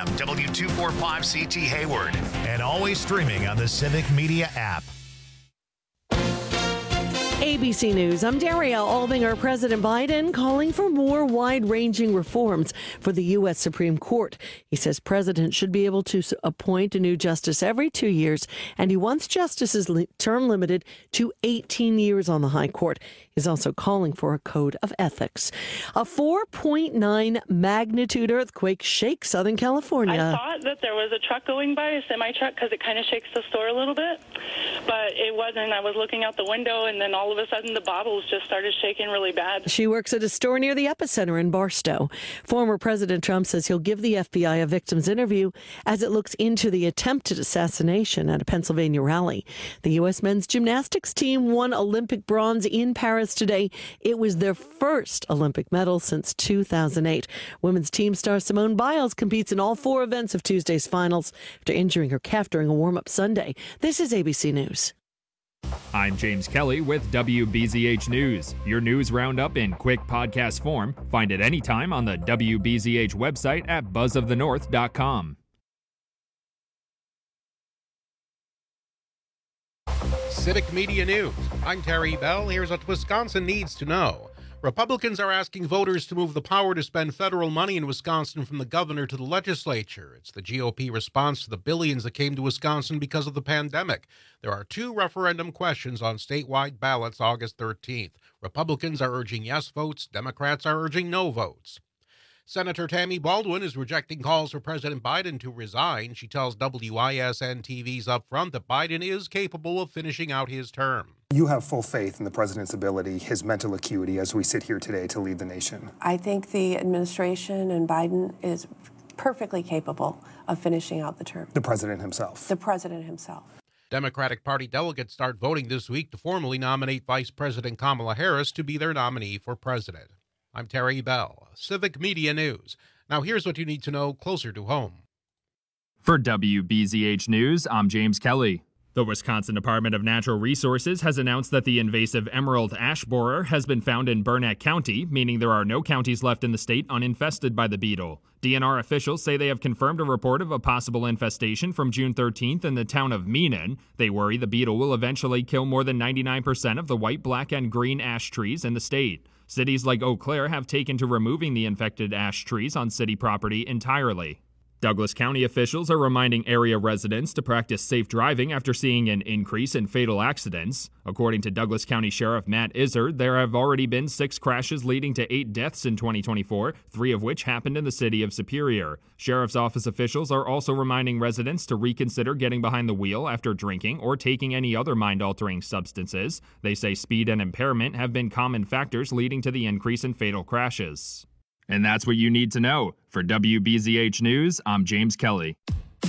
FM, W245CT Hayward, and always streaming on the Civic Media app. ABC News, I'm Daria Albinger. President Biden calling for more wide-ranging reforms for the U.S. Supreme Court. He says presidents should be able to appoint a new justice every 2 years, and he wants justices term limited to 18 years on the High Court. He's also calling for a code of ethics. A 4.9 magnitude earthquake shakes Southern California. I thought that there was a truck going by, a semi-truck, because it kind of shakes the store a little bit, but it wasn't. I was looking out the window, and then all of a sudden the bottles just started shaking really bad. She works at a store near the epicenter in Barstow. Former President Trump says he'll give the FBI a victim's interview as it looks into the attempted assassination at a Pennsylvania rally. The U.S. men's gymnastics team won Olympic bronze in Paris today. It was their first Olympic medal since 2008. Women's team star Simone Biles competes in all 4 events of Tuesday's finals after injuring her calf during a warm-up Sunday. This is ABC News. I'm James Kelly with WBZH News. Your news roundup in quick podcast form. Find it anytime on the WBZH website at buzzofthenorth.com. Civic Media News. I'm Terry Bell. Here's what Wisconsin needs to know. Republicans are asking voters to move the power to spend federal money in Wisconsin from the governor to the legislature. It's the GOP response to the billions that came to Wisconsin because of the pandemic. There are 2 referendum questions on statewide ballots August 13th. Republicans are urging yes votes. Democrats are urging no votes. Senator Tammy Baldwin is rejecting calls for President Biden to resign. She tells WISN-TV's Upfront that Biden is capable of finishing out his term. You have full faith in the president's ability, his mental acuity, as we sit here today to lead the nation. I think the administration and Biden is perfectly capable of finishing out the term. The president himself. The president himself. Democratic Party delegates start voting this week to formally nominate Vice President Kamala Harris to be their nominee for president. I'm Terry Bell, Civic Media News. Now here's what you need to know closer to home. For WBZH News, I'm James Kelly. The Wisconsin Department of Natural Resources has announced that the invasive emerald ash borer has been found in Burnett County, meaning there are no counties left in the state uninfested by the beetle. DNR officials say they have confirmed a report of a possible infestation from June 13th in the town of Meenan. They worry the beetle will eventually kill more than 99% of the white, black, and green ash trees in the state. Cities like Eau Claire have taken to removing the infected ash trees on city property entirely. Douglas County officials are reminding area residents to practice safe driving after seeing an increase in fatal accidents. According to Douglas County Sheriff Matt Izzard, there have already been 6 crashes leading to 8 deaths in 2024, 3 of which happened in the city of Superior. Sheriff's Office officials are also reminding residents to reconsider getting behind the wheel after drinking or taking any other mind-altering substances. They say speed and impairment have been common factors leading to the increase in fatal crashes. And that's what you need to know. For WBZH News, I'm James Kelly.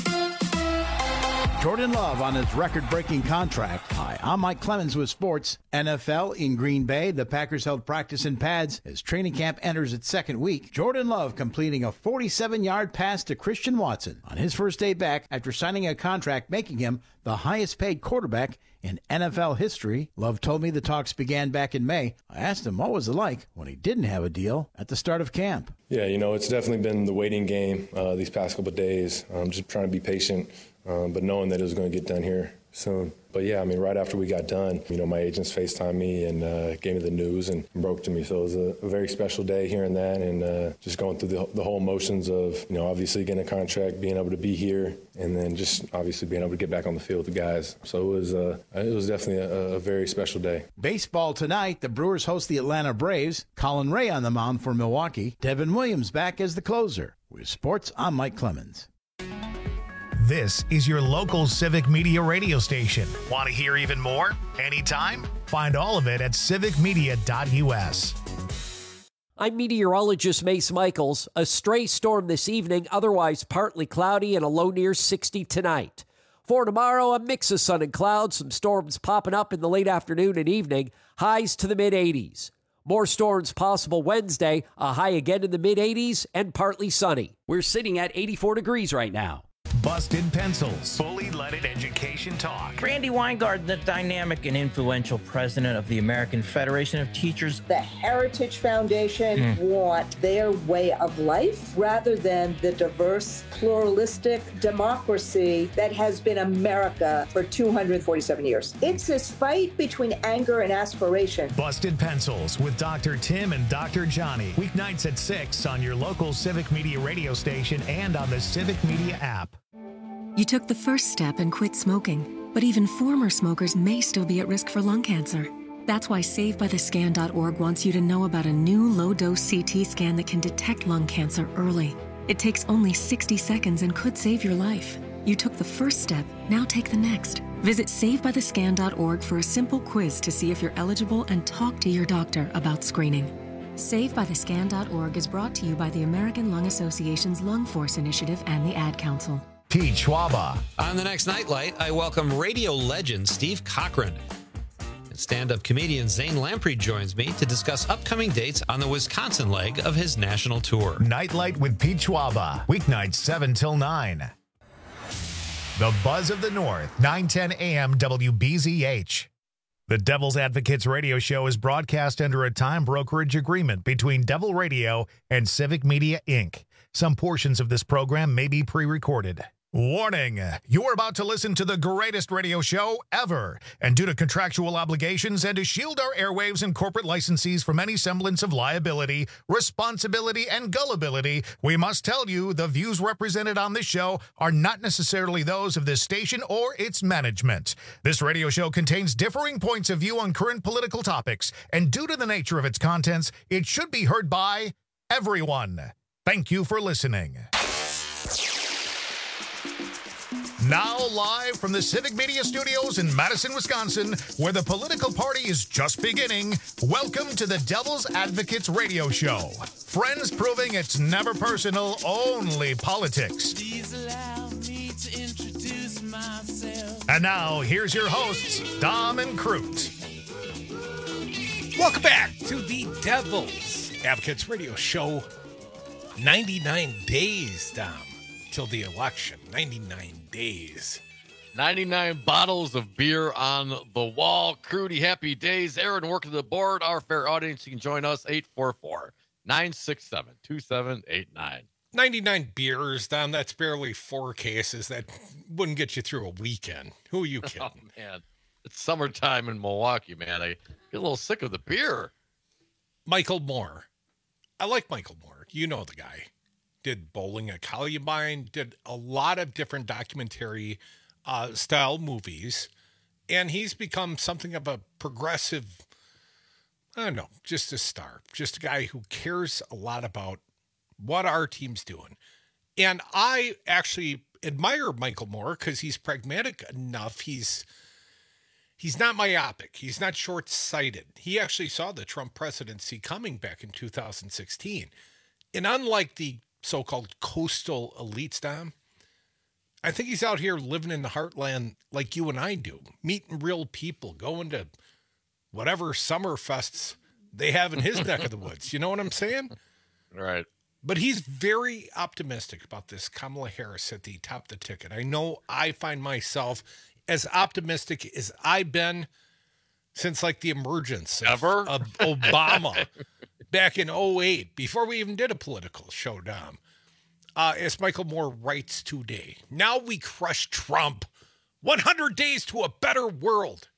Jordan Love on his record-breaking contract. Hi, I'm Mike Clemens with sports. NFL in Green Bay. The Packers held practice in pads as training camp enters its 2nd week. Jordan Love completing a 47-yard pass to Christian Watson on his first day back after signing a contract making him the highest-paid quarterback in NFL history. Love told me the talks began back in May. I asked him what was it like when he didn't have a deal at the start of camp. Yeah, it's definitely been the waiting game these past couple of days. I'm just trying to be patient, but knowing that it was going to get done here soon. But yeah, right after we got done, my agents FaceTimed me and gave me the news and broke to me. So it was a very special day hearing that and just going through the whole motions of, obviously getting a contract, being able to be here, and then just obviously being able to get back on the field with the guys. So it was definitely a very special day. Baseball tonight, the Brewers host the Atlanta Braves. Colin Ray on the mound for Milwaukee. Devin Williams back as the closer. With sports, I'm Mike Clemens. This is your local Civic Media radio station. Want to hear even more? Anytime? Find all of it at civicmedia.us. I'm meteorologist Mace Michaels. A stray storm this evening, otherwise partly cloudy and a low near 60 tonight. For tomorrow, a mix of sun and clouds, some storms popping up in the late afternoon and evening, highs to the mid-80s. More storms possible Wednesday, a high again in the mid-80s and partly sunny. We're sitting at 84 degrees right now. Busted Pencils, Fully Leaded Education Talk. Randy Weingarten, the dynamic and influential president of the American Federation of Teachers. The Heritage Foundation want their way of life rather than the diverse, pluralistic democracy that has been America for 247 years. It's this fight between anger and aspiration. Busted Pencils with Dr. Tim and Dr. Johnny. Weeknights at 6 on your local Civic Media radio station and on the Civic Media app. You took the first step and quit smoking, but even former smokers may still be at risk for lung cancer. That's why SaveByTheScan.org wants you to know about a new low-dose CT scan that can detect lung cancer early. It takes only 60 seconds and could save your life. You took the first step, now take the next. Visit SaveByTheScan.org for a simple quiz to see if you're eligible and talk to your doctor about screening. SaveByTheScan.org is brought to you by the American Lung Association's Lung Force Initiative and the Ad Council. Pete Schwaba. On the next Nightlight, I welcome radio legend Steve Cochran. And stand-up comedian Zane Lamprey joins me to discuss upcoming dates on the Wisconsin leg of his national tour. Nightlight with Pete Schwaba. Weeknights 7 till 9. The Buzz of the North, 9:10 a.m. WBZH. The Devil's Advocates radio show is broadcast under a time brokerage agreement between Devil Radio and Civic Media, Inc. Some portions of this program may be pre-recorded. Warning, you're about to listen to the greatest radio show ever. And due to contractual obligations and to shield our airwaves and corporate licensees from any semblance of liability, responsibility, and gullibility, we must tell you the views represented on this show are not necessarily those of this station or its management. This radio show contains differing points of view on current political topics, and due to the nature of its contents, it should be heard by everyone. Thank you for listening. Now live from the Civic Media Studios in Madison, Wisconsin, where the political party is just beginning, welcome to the Devil's Advocates radio show. Friends proving it's never personal, only politics. Please allow me to introduce myself. And now, here's your hosts, Dom and Crute. Welcome back to the Devil's Advocates radio show. 99 days, Dom, till the election. 99 days. 99 bottles of beer on the wall. Crudy, happy days. Aaron, working the board. Our fair audience, you can join us, 844-967-2789. 99 beers, Dom. That's barely 4 cases. That wouldn't get you through a weekend. Who are you kidding? Oh, man. It's summertime in Milwaukee, man. I get a little sick of the beer. Michael Moore. I like Michael Moore. You know the guy. Did Bowling at Columbine, did a lot of different documentary style movies, and he's become something of a progressive, I don't know, just a star, just a guy who cares a lot about what our team's doing. And I actually admire Michael Moore because he's pragmatic enough. He's not myopic. He's not short-sighted. He actually saw the Trump presidency coming back in 2016. And unlike the so-called coastal elites, Dom, I think he's out here living in the heartland like you and I do, meeting real people, going to whatever summer fests they have in his neck of the woods. You know what I'm saying? Right. But he's very optimistic about this Kamala Harris at the top of the ticket. I know I find myself as optimistic as I've been since like the emergence of Obama back in 2008, before we even did a political show, Dom. As Michael Moore writes today, now we crush Trump. 100 days to a better world.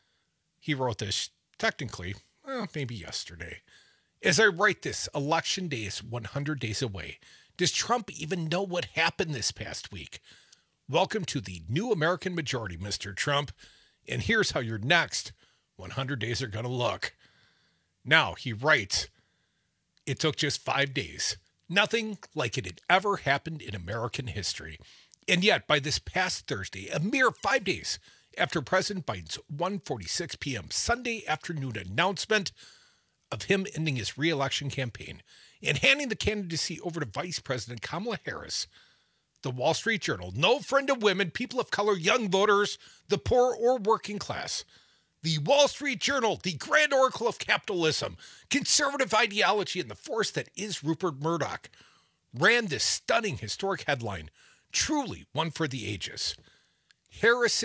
He wrote this technically, maybe yesterday. As I write this, Election Day is 100 days away. Does Trump even know what happened this past week? Welcome to the new American majority, Mr. Trump. And here's how your next 100 days are going to look. Now, he writes, it took just 5 days. Nothing like it had ever happened in American history. And yet, by this past Thursday, a mere 5 days after President Biden's 1:46 p.m. Sunday afternoon announcement of him ending his re-election campaign and handing the candidacy over to Vice President Kamala Harris, the Wall Street Journal, no friend of women, people of color, young voters, the poor or working class, the Wall Street Journal, the grand oracle of capitalism, conservative ideology, and the force that is Rupert Murdoch, ran this stunning historic headline, Truly one for the ages. Harris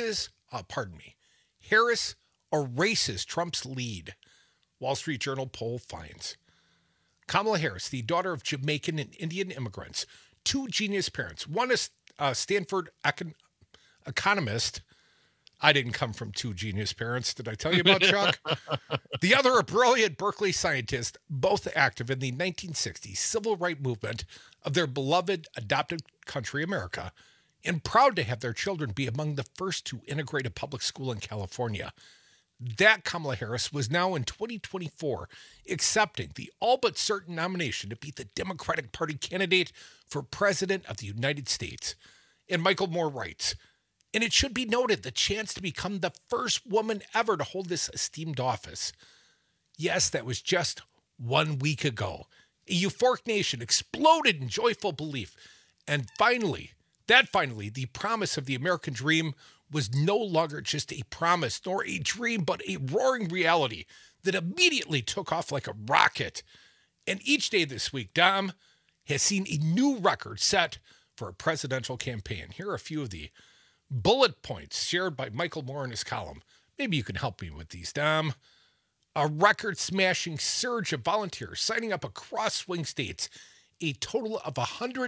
erases Trump's lead. Wall Street Journal poll finds. Kamala Harris, the daughter of Jamaican and Indian immigrants, two genius parents, one a Stanford economist. I didn't come from two genius parents. Did I tell you about Chuck? The other a brilliant Berkeley scientist, both active in the 1960s civil rights movement of their beloved adopted country, America, and proud to have their children be among the first to integrate a public school in California. That Kamala Harris was now in 2024 accepting the all but certain nomination to be the Democratic Party candidate for President of the United States. And Michael Moore writes, and it should be noted the chance to become the first woman ever to hold this esteemed office. Yes, that was just 1 week ago. A euphoric nation exploded in joyful belief. And finally, the promise of the American dream was no longer just a promise nor a dream, but a roaring reality that immediately took off like a rocket. And each day this week, Dom has seen a new record set for a presidential campaign. Here are a few of the bullet points shared by Michael Moore in his column. Maybe you can help me with these, Dom. A record-smashing surge of volunteers signing up across swing states. A total of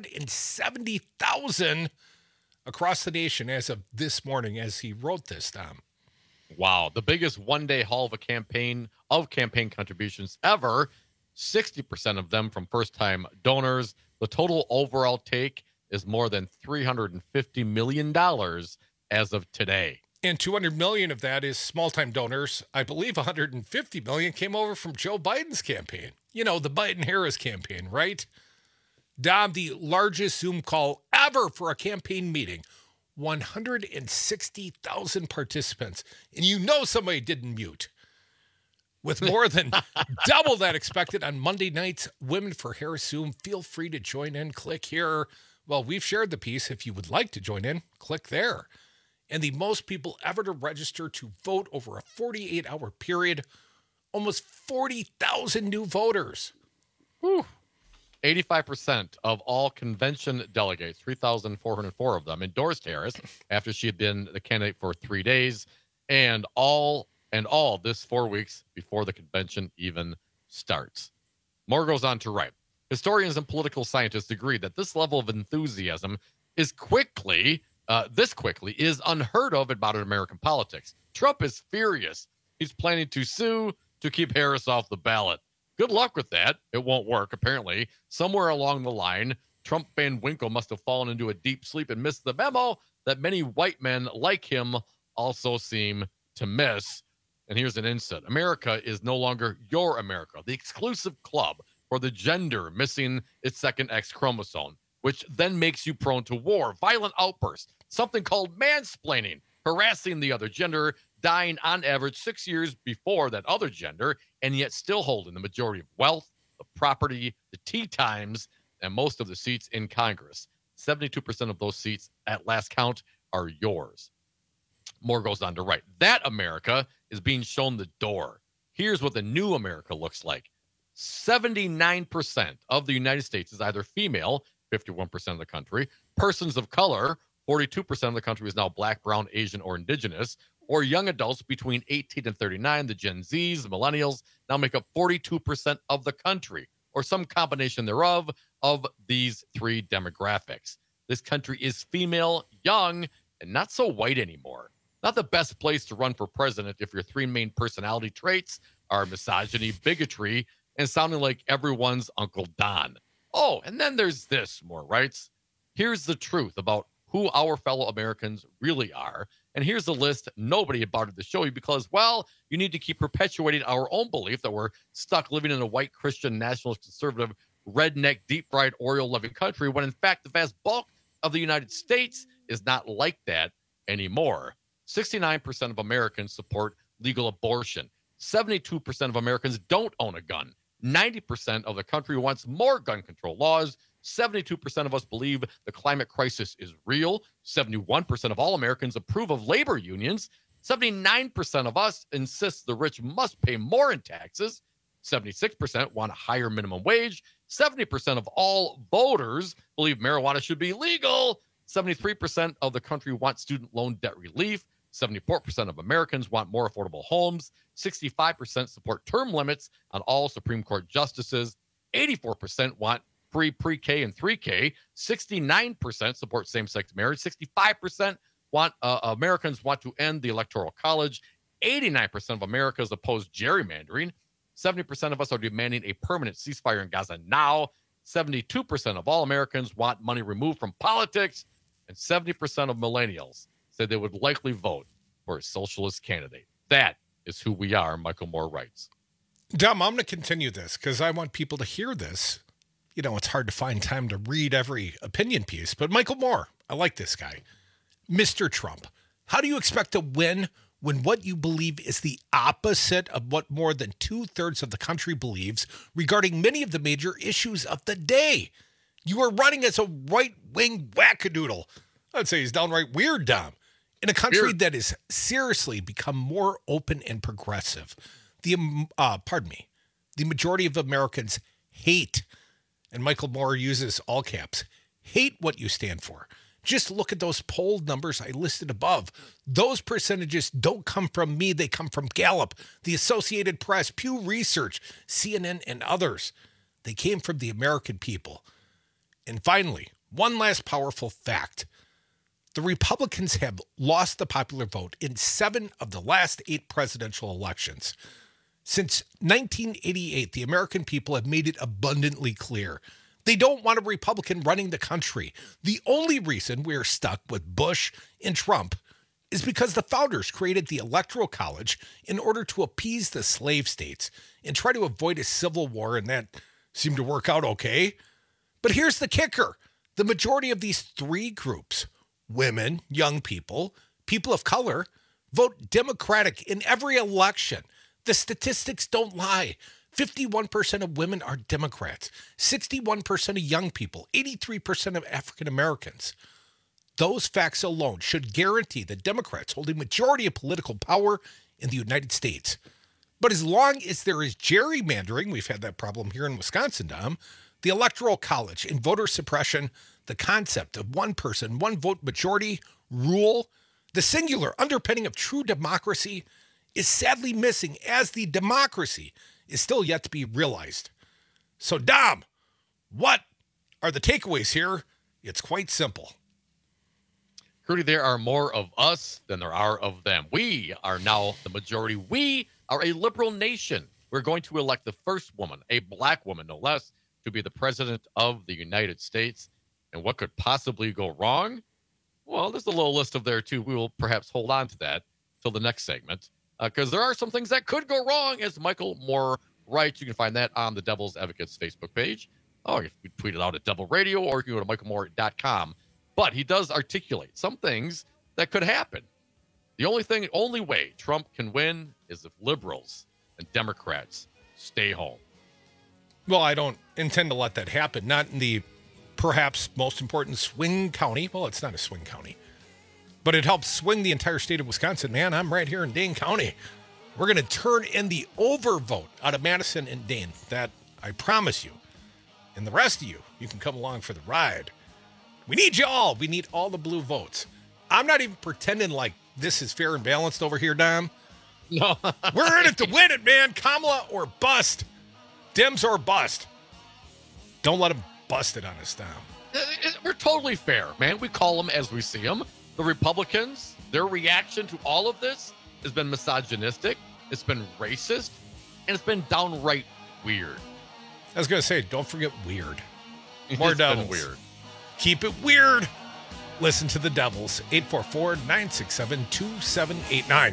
170,000 across the nation as of this morning, as he wrote this, Dom. Wow, the biggest one-day haul of campaign contributions ever. 60% of them from first-time donors. The total overall take is more than $350 million as of today. And 200 million of that is small-time donors. I believe 150 million came over from Joe Biden's campaign. You know, the Biden-Harris campaign, right? Dom, the largest Zoom call ever for a campaign meeting. 160,000 participants. And you know somebody didn't mute. With more than double that expected on Monday nights, Women for Harris Zoom. Feel free to join in. Click here. Well, we've shared the piece. If you would like to join in, click there. And the most people ever to register to vote over a 48-hour period. Almost 40,000 new voters. Whew. 85% of all convention delegates, 3,404 of them, endorsed Harris after she had been the candidate for 3 days, and all this 4 weeks before the convention even starts. Moore goes on to write, historians and political scientists agree that this level of enthusiasm is this quickly is unheard of in modern American politics. Trump is furious. He's planning to sue to keep Harris off the ballot. Good luck with that. It won't work, apparently. Somewhere along the line, Trump Van Winkle must have fallen into a deep sleep and missed the memo that many white men like him also seem to miss. And here's an insight. America is no longer your America, the exclusive club for the gender missing its second X chromosome, which then makes you prone to war, violent outbursts, something called mansplaining, harassing the other gender, dying on average 6 years before that other gender, and yet still holding the majority of wealth, the property, the tea times, and most of the seats in Congress. 72% of those seats at last count are yours. Moore goes on to write, that America is being shown the door. Here's what the new America looks like. 79% of the United States is either female, 51% of the country, persons of color, 42% of the country is now black, brown, Asian, or indigenous, or young adults between 18 and 39, the Gen Zs, the millennials, now make up 42% of the country, or some combination thereof of these three demographics. This country is female, young, and not so white anymore. Not the best place to run for president if your three main personality traits are misogyny, bigotry, and sounding like everyone's Uncle Don. Oh, and then there's this, Moore writes. Here's the truth about who our fellow Americans really are. And here's the list nobody had bothered to show you because, well, you need to keep perpetuating our own belief that we're stuck living in a white Christian nationalist conservative redneck deep-fried Oreo-loving country when in fact the vast bulk of the United States is not like that anymore. 69% of Americans support legal abortion. 72% of Americans don't own a gun. 90% of the country wants more gun control laws. 72% of us believe the climate crisis is real. 71% of all Americans approve of labor unions. 79% of us insist the rich must pay more in taxes. 76% want a higher minimum wage. 70% of all voters believe marijuana should be legal. 73% of the country want student loan debt relief. 74% of Americans want more affordable homes. 65% support term limits on all Supreme Court justices. 84% want free pre-K and 3K. 69% support same-sex marriage. 65% want Americans want to end the Electoral College. 89% of Americans oppose gerrymandering. 70% of us are demanding a permanent ceasefire in Gaza now. 72% of all Americans want money removed from politics. And 70% of millennials said they would likely vote for a socialist candidate. That is who we are, Michael Moore writes. Dom, I'm going to continue this because I want people to hear this. You know, it's hard to find time to read every opinion piece, but Michael Moore, I like this guy. Mr. Trump, how do you expect to win when what you believe is the opposite of what more than 2/3 of the country believes regarding many of the major issues of the day? You are running as a right-wing wackadoodle. I'd say he's downright weird, Dom. In a country that has seriously become more open and progressive, the majority of Americans hate, and Michael Moore uses all caps, hate what you stand for. Just look at those poll numbers I listed above. Those percentages don't come from me. They come from Gallup, the Associated Press, Pew Research, CNN, and others. They came from the American people. And finally, one last powerful fact. The Republicans have lost the popular vote in 7 of the last 8 presidential elections. Since 1988, the American people have made it abundantly clear they don't want a Republican running the country. The only reason we're stuck with Bush and Trump is because the founders created the Electoral College in order to appease the slave states and try to avoid a civil war, and that seemed to work out okay. But here's the kicker. The majority of these 3 groups, women, young people, people of color, vote Democratic in every election. The statistics don't lie. 51% of women are Democrats, 61% of young people, 83% of African Americans. Those facts alone should guarantee that Democrats hold a majority of political power in the United States. But as long as there is gerrymandering, we've had that problem here in Wisconsin, Dom, the Electoral College and voter suppression, the concept of one person, one vote majority rule, the singular underpinning of true democracy is sadly missing, as the democracy is still yet to be realized. So, Dom, what are the takeaways here? It's quite simple. Crudy, there are more of us than there are of them. We are now the majority. We are a liberal nation. We're going to elect the first woman, a black woman no less, to be the president of the United States. And what could possibly go wrong? Well, there's a little list of there, too. We will perhaps hold on to that till the next segment, because there are some things that could go wrong, as Michael Moore writes. You can find that on the Devil's Advocates Facebook page. Oh, you can tweet it out at Devil Radio, or you can go to michaelmoore.com. But he does articulate some things that could happen. The only way Trump can win is if liberals and Democrats stay home. Well, I don't intend to let that happen. Not in the perhaps most important swing county. Well, it's not a swing county, but it helps swing the entire state of Wisconsin. Man, I'm right here in Dane County. We're going to turn in the overvote out of Madison and Dane. That I promise you. And the rest of you, you can come along for the ride. We need you all. We need all the blue votes. I'm not even pretending like this is fair and balanced over here, Dom. No. We're in it to win it, man. Kamala or bust. Dems or bust. Don't let them bust it on us, Dom. We're totally fair, man. We call them as we see them. The Republicans, their reaction to all of this has been misogynistic. It's been racist. And it's been downright weird. I was going to say, don't forget weird. More It's devils. been weird. Keep it weird. Listen to the Devils. 844-967-2789.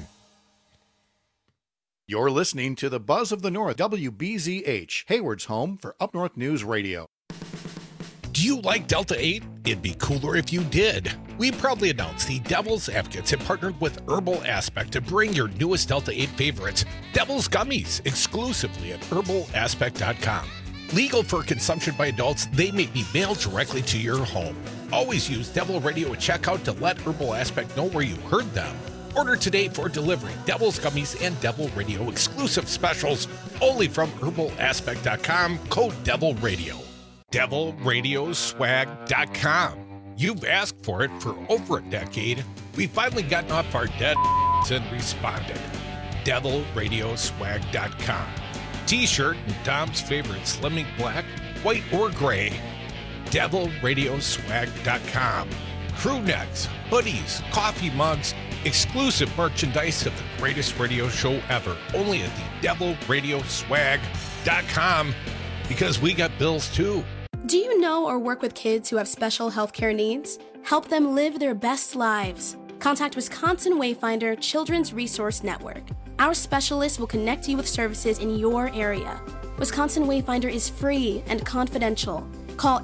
You're listening to the Buzz of the North, WBZH, Hayward's home for Up North News Radio. Do you like Delta 8? It'd be cooler if you did. We proudly announced the Devil's Advocates have partnered with Herbal Aspect to bring your newest Delta 8 favorites, Devil's Gummies, exclusively at herbalaspect.com. Legal for consumption by adults, they may be mailed directly to your home. Always use Devil Radio at checkout to let Herbal Aspect know where you heard them. Order today for delivery. Devil's Gummies and Devil Radio exclusive specials only from herbalaspect.com. Code Devil Radio. DevilRadioswag.com. You've asked for it for over a decade. We've finally gotten off our dead and responded. DevilRadioswag.com. T-shirt and Dom's favorite Slimming Black, white or gray. DevilRadioswag.com. Crew necks, hoodies, coffee mugs, exclusive merchandise of the greatest radio show ever. Only at the DevilRadioswag.com, because we got bills too. Do you know or work with kids who have special healthcare needs? Help them live their best lives. Contact Wisconsin Wayfinder Children's Resource Network. Our specialists will connect you with services in your area. Wisconsin Wayfinder is free and confidential. Call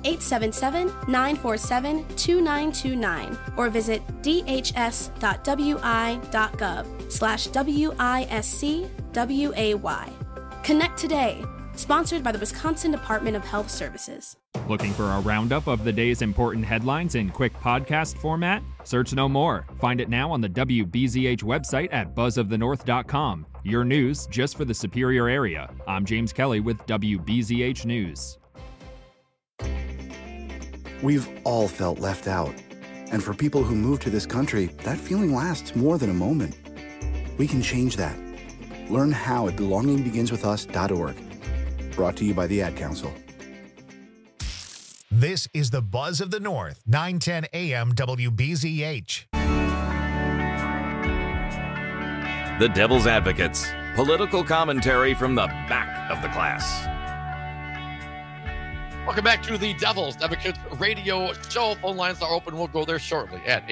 877-947-2929 or visit dhs.wi.gov/WISCWAY. Connect today. Sponsored by the Wisconsin Department of Health Services. Looking for a roundup of the day's important headlines in quick podcast format? Search no more. Find it now on the WBZH website at buzzofthenorth.com. Your news just for the Superior area. I'm James Kelly with WBZH News. We've all felt left out. And for people who move to this country, that feeling lasts more than a moment. We can change that. Learn how at belongingbeginswithus.org. Brought to you by the Ad Council. This is the Buzz of the North, 910 AM WBZH. The Devil's Advocates, political commentary from the back of the class. Welcome back to the Devil's Advocates radio show. Phone lines are open. We'll go there shortly at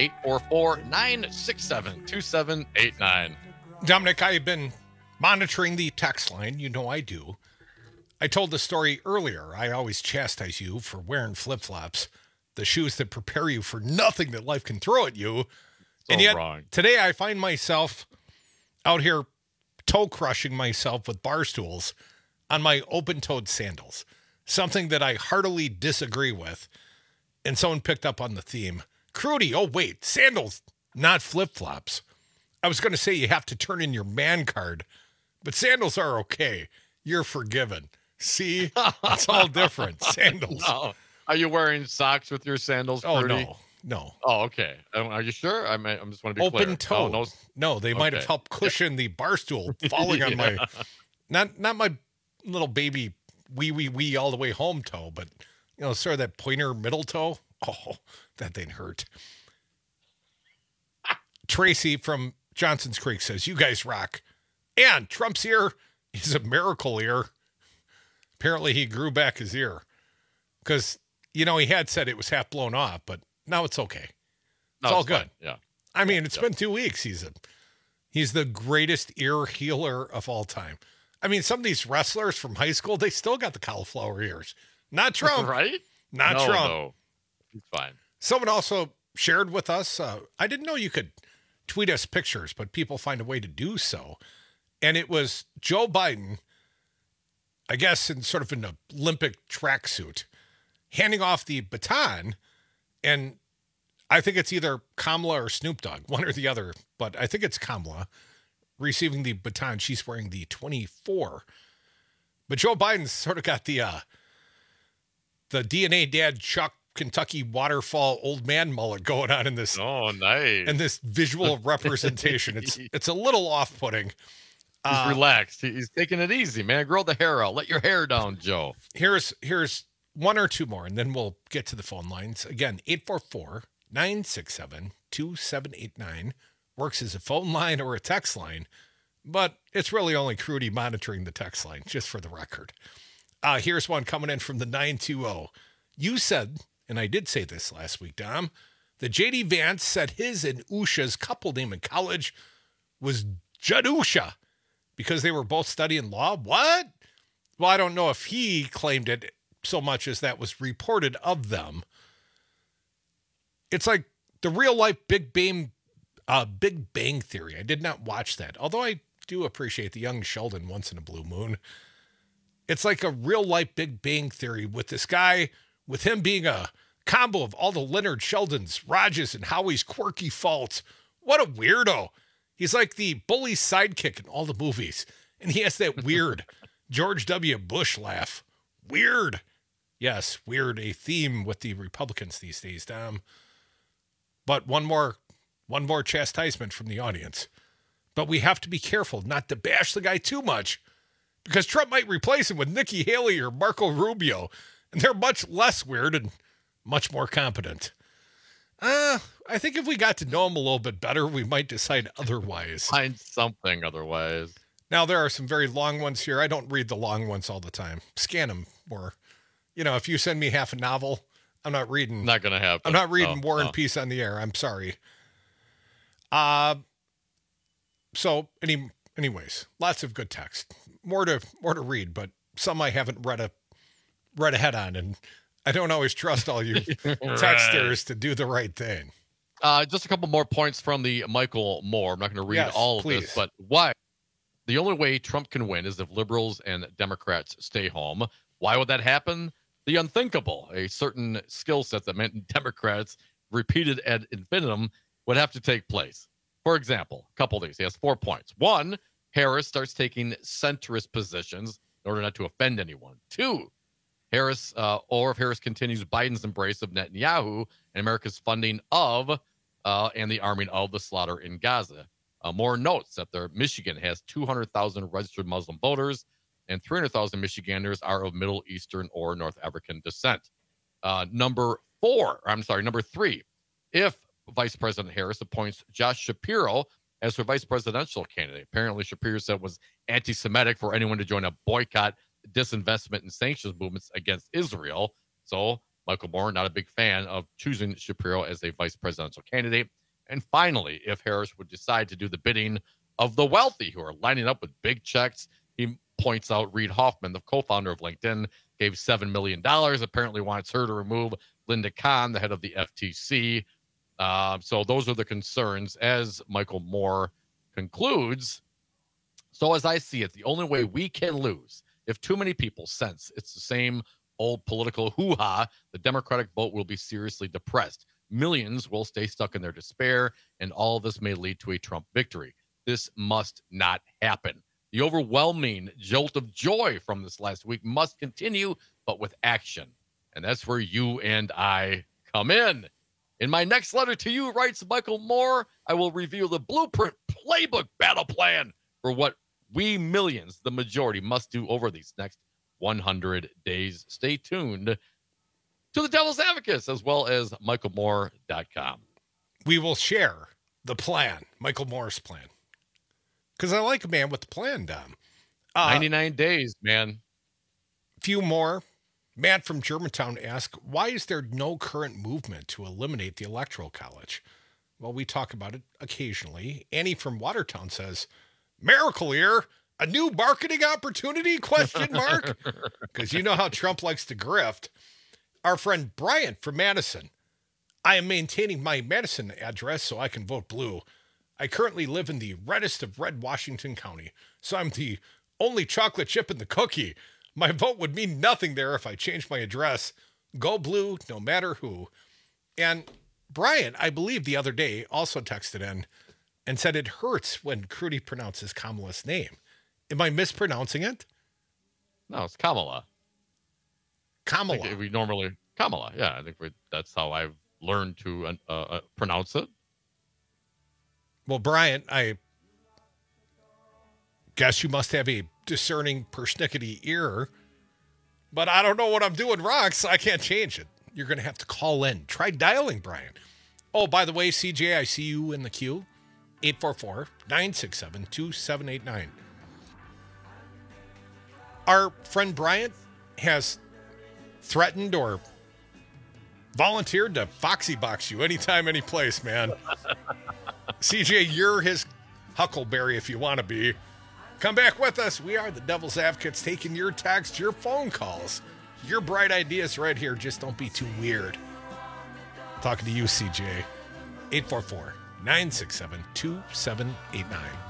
844-967-2789. Dominic, I've been monitoring the text line. You know I do. I told the story earlier. I always chastise you for wearing flip-flops, the shoes that prepare you for nothing that life can throw at you. So and yet, wrong. Today I find myself out here toe-crushing myself with bar stools on my open-toed sandals, something that I heartily disagree with. And someone picked up on the theme. Crudy, oh wait, sandals, not flip-flops. I was going to say you have to turn in your man card, but sandals are okay. You're forgiven. See, it's all different. Sandals. No. Are you wearing socks with your sandals? Oh, Purdy? no. Oh, okay. Are you sure? I just want to be open clear. toe. No, they might have helped cushion the bar stool falling on my, not my little baby wee all the way home toe, but sort of that pointer middle toe. Oh, that thing hurt. Tracy from Johnson's Creek says, "You guys rock." And Trump's ear is a miracle ear. Apparently he grew back his ear because, he had said it was half blown off, but now it's okay. It's all good. Fine. Yeah. I mean, it's been 2 weeks. He's the greatest ear healer of all time. I mean, some of these wrestlers from high school, they still got the cauliflower ears. Not Trump. Right? Not Trump. No. It's fine. Someone also shared with us, I didn't know you could tweet us pictures, but people find a way to do so. And it was Joe Biden, I guess in sort of an Olympic tracksuit, handing off the baton. And I think it's either Kamala or Snoop Dogg, one or the other, but I think it's Kamala receiving the baton. She's wearing the 24. But Joe Biden's sort of got the DNA dad Chuck Kentucky waterfall old man mullet going on in this. Oh, nice. And this visual representation. It's a little off-putting. He's relaxed. He's taking it easy, man. Grow the hair out. Let your hair down, Joe. Here's one or two more, and then we'll get to the phone lines. Again, 844-967-2789. Works as a phone line or a text line, but it's really only Crudy monitoring the text line, just for the record. Here's one coming in from the 920. You said, and I did say this last week, Dom, that J.D. Vance said his and Usha's couple name in college was Jadusha because they were both studying law. What? Well, I don't know if he claimed it so much as that was reported of them. It's like the real life Big Bang Theory. I did not watch that, although I do appreciate the young Sheldon once in a blue moon. It's like a real life Big Bang Theory with this guy, with him being a combo of all the Leonard Sheldons, Rajas, and Howie's quirky faults. What a weirdo. He's like the bully sidekick in all the movies. And he has that weird George W. Bush laugh. Weird. Yes, weird. A theme with the Republicans these days, Dom. But one more chastisement from the audience. But we have to be careful not to bash the guy too much, because Trump might replace him with Nikki Haley or Marco Rubio, and they're much less weird and much more competent. I think if we got to know him a little bit better, we might decide otherwise. Find something otherwise. Now, there are some very long ones here. I don't read the long ones all the time. Scan them more. If you send me half a novel, I'm not reading. Not going to happen. I'm not reading War and Peace on the Air. I'm sorry. Anyways, lots of good text. More to read, but some I haven't read ahead on, and I don't always trust all you texters to do the right thing. Just a couple more points from the Michael Moore. I'm not going to read all of this, but why? The only way Trump can win is if liberals and Democrats stay home. Why would that happen? The unthinkable, a certain skill set that meant Democrats repeated ad infinitum, would have to take place. For example, a couple of these. He has 4 points. 1, Harris starts taking centrist positions in order not to offend anyone. 2, Harris, or if Harris continues Biden's embrace of Netanyahu and America's funding of and the arming of the slaughter in Gaza. Moore notes that Michigan has 200,000 registered Muslim voters, and 300,000 Michiganders are of Middle Eastern or North African descent. Number 3, if Vice President Harris appoints Josh Shapiro as her vice presidential candidate. Apparently, Shapiro said was anti-Semitic for anyone to join a boycott, disinvestment, and sanctions movements against Israel. So Michael Moore, not a big fan of choosing Shapiro as a vice presidential candidate. And finally, if Harris would decide to do the bidding of the wealthy who are lining up with big checks, he points out Reid Hoffman, the co-founder of LinkedIn, gave $7 million, apparently wants her to remove Linda Khan, the head of the FTC. So those are the concerns, as Michael Moore concludes. So as I see it, the only way we can lose, if too many people sense it's the same old political hoo-ha, the Democratic vote will be seriously depressed. Millions will stay stuck in their despair, and all of this may lead to a Trump victory. This must not happen. The overwhelming jolt of joy from this last week must continue, but with action. And that's where you and I come in. In my next letter to you, writes Michael Moore, I will reveal the blueprint playbook battle plan for what we millions, the majority, must do over these next 100 days. Stay tuned to the Devil's Advocates as well as michaelmoore.com. We will share the plan, Michael Moore's plan. Because I like a man with the plan, Dom. 99 days, man. Few more. Matt from Germantown asked, why is there no current movement to eliminate the Electoral College? Well, we talk about it occasionally. Annie from Watertown says, miracle year, a new marketing opportunity, question mark? Because you know how Trump likes to grift. Our friend Bryant from Madison, I am maintaining my Madison address so I can vote blue. I currently live in the reddest of red Washington County, so I'm the only chocolate chip in the cookie. My vote would mean nothing there if I changed my address. Go blue, no matter who. And Brian, I believe the other day, also texted in and said it hurts when Crudy pronounces Kamala's name. Am I mispronouncing it? No, it's Kamala. Kamala. We normally Kamala. Yeah, I think that's how I've learned to pronounce it. Well, Brian, I guess you must have a discerning persnickety ear, but I don't know what I'm doing wrong, so I can't change it. You're going to have to call in. Try dialing, Brian. Oh, by the way, CJ, I see you in the queue. 844-967-2789. Our friend Bryant has threatened or volunteered to Foxy Box you anytime, any place, man. CJ, you're his Huckleberry if you want to be. Come back with us. We are the Devil's Advocates, taking your texts, your phone calls, your bright ideas right here. Just don't be too weird. Talking to you, CJ. 844-967-2789.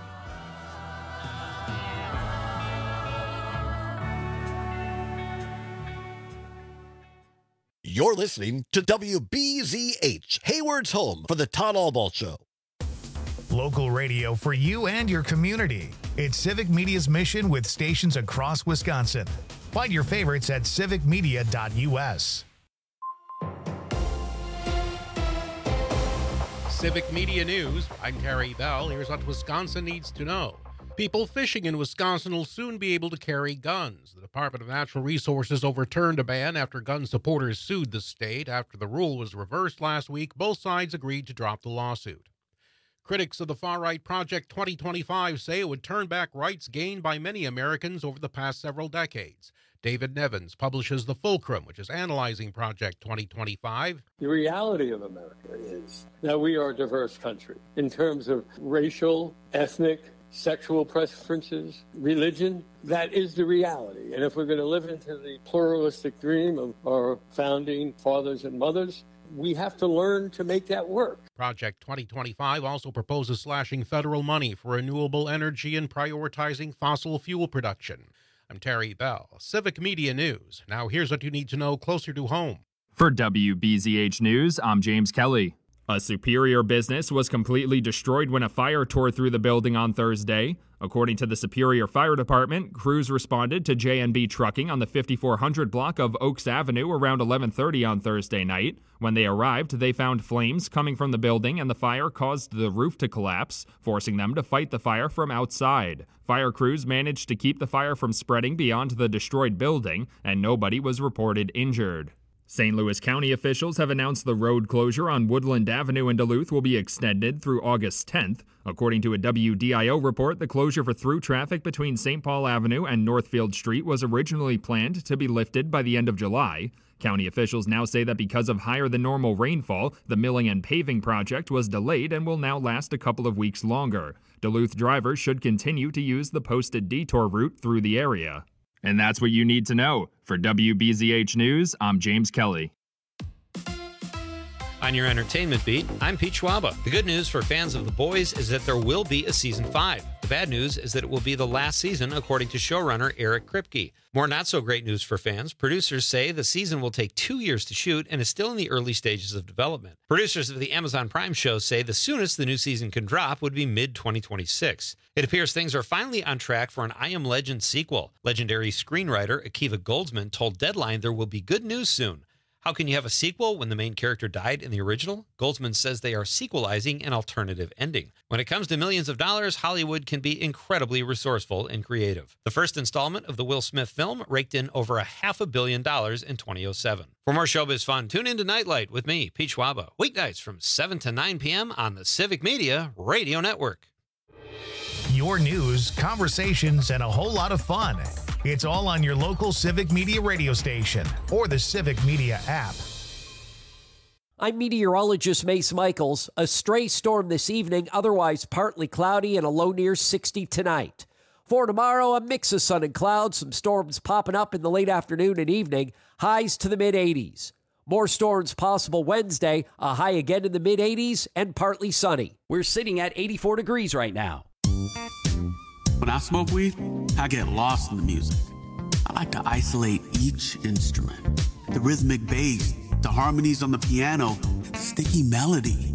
You're listening to WBZH, Hayward's home for the Todd Albaugh Show. Local radio for you and your community. It's Civic Media's mission with stations across Wisconsin. Find your favorites at civicmedia.us. Civic Media News. I'm Terry Bell. Here's what Wisconsin needs to know. People fishing in Wisconsin will soon be able to carry guns. The Department of Natural Resources overturned a ban after gun supporters sued the state. After the rule was reversed last week, both sides agreed to drop the lawsuit. Critics of the far-right Project 2025 say it would turn back rights gained by many Americans over the past several decades. David Nevins publishes The Fulcrum, which is analyzing Project 2025. The reality of America is that we are a diverse country in terms of racial, ethnic, sexual preferences, religion. That is the reality. And if we're going to live into the pluralistic dream of our founding fathers and mothers, we have to learn to make that work. Project 2025 also proposes slashing federal money for renewable energy and prioritizing fossil fuel production. I'm Terry Bell, Civic Media News. Now here's what you need to know closer to home. For WBZH News, I'm James Kelly. A Superior business was completely destroyed when a fire tore through the building on Thursday. According to the Superior Fire Department, crews responded to J&B Trucking on the 5400 block of Oaks Avenue around 11:30 on Thursday night. When they arrived, they found flames coming from the building, and the fire caused the roof to collapse, forcing them to fight the fire from outside. Fire crews managed to keep the fire from spreading beyond the destroyed building, and nobody was reported injured. St. Louis County officials have announced the road closure on Woodland Avenue in Duluth will be extended through August 10th. According to a WDIO report, the closure for through traffic between St. Paul Avenue and Northfield Street was originally planned to be lifted by the end of July. County officials now say that because of higher than normal rainfall, the milling and paving project was delayed and will now last a couple of weeks longer. Duluth drivers should continue to use the posted detour route through the area. And that's what you need to know. For WBZH News, I'm James Kelly. On your entertainment beat, I'm Pete Schwaba. The good news for fans of The Boys is that there will be a season 5. The bad news is that it will be the last season, according to showrunner Eric Kripke. More not-so-great news for fans. Producers say the season will take 2 years to shoot and is still in the early stages of development. Producers of the Amazon Prime show say the soonest the new season can drop would be mid-2026. It appears things are finally on track for an I Am Legend sequel. Legendary screenwriter Akiva Goldsman told Deadline there will be good news soon. How can you have a sequel when the main character died in the original? Goldsman says they are sequelizing an alternative ending. When it comes to millions of dollars, Hollywood can be incredibly resourceful and creative. The first installment of the Will Smith film raked in over $500 million in 2007. For more showbiz fun, tune into Nightlight with me, Pete Schwaba, weeknights from 7 to 9 p.m. on the Civic Media Radio Network. Your news, conversations, and a whole lot of fun. It's all on your local Civic Media radio station or the Civic Media app. I'm meteorologist Mace Michaels. A stray storm this evening, otherwise partly cloudy and a low near 60 tonight. For tomorrow, a mix of sun and clouds, some storms popping up in the late afternoon and evening, highs to the mid-80s. More storms possible Wednesday, a high again in the mid-80s and partly sunny. We're sitting at 84 degrees right now. When I smoke weed, I get lost in the music. I like to isolate each instrument. The rhythmic bass, the harmonies on the piano, the sticky melody.